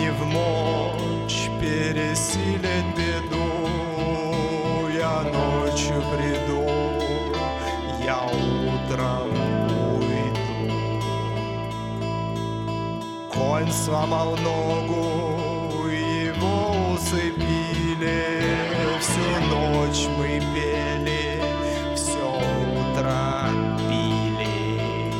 не в мочь пересилить беду. Я ночью приду, я утром уйду. Конь сломал ногу, его усыпили. Всю ночь мы пели, все утро пили.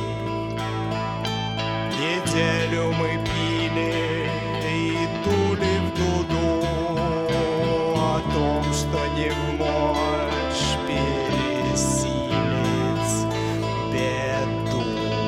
Неделю мы пили и дули в дуду о том, что не в мочь пересилить беду.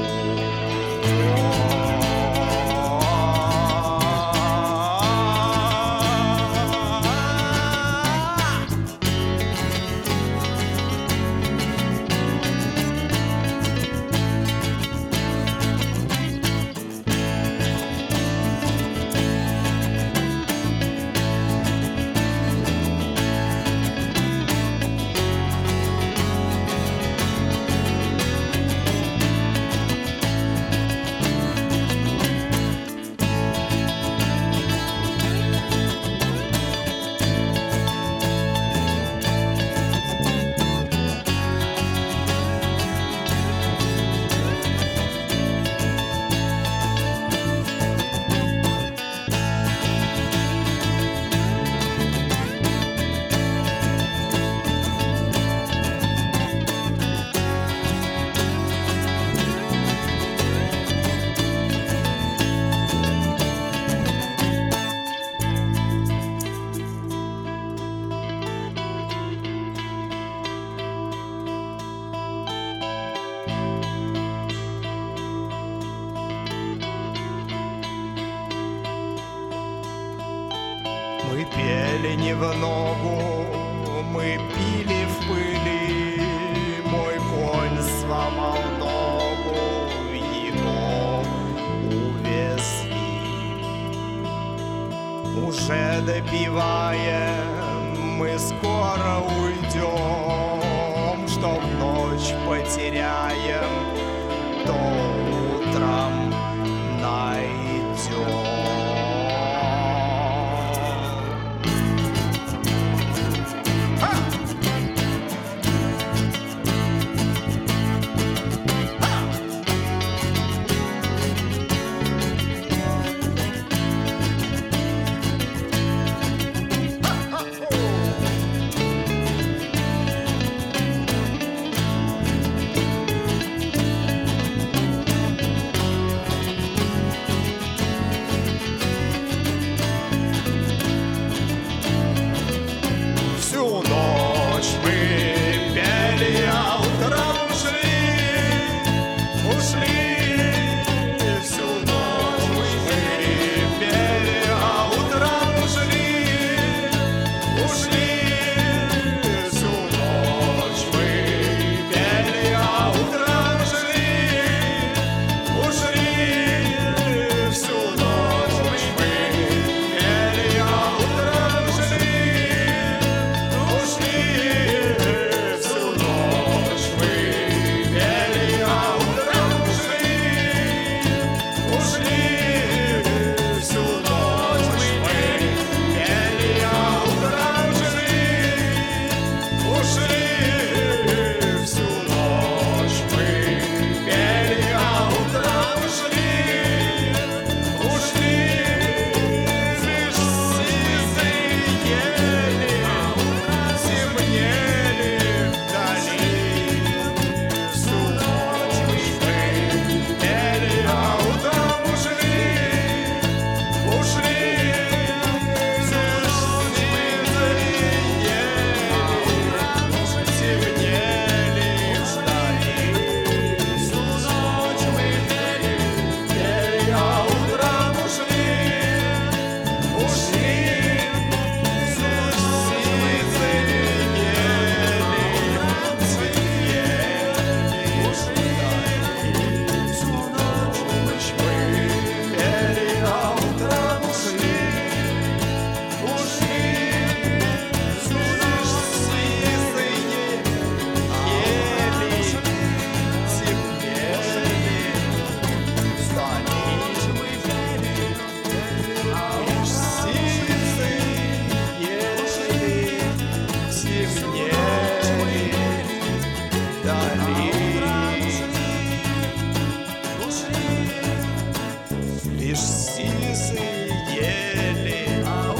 Мы пели не в ногу, мы пили в пыли. Мой конь сломал ногу, его увезли. Уже допиваем, мы скоро уйдем. Что в ночь потеряем, то утром найдем. А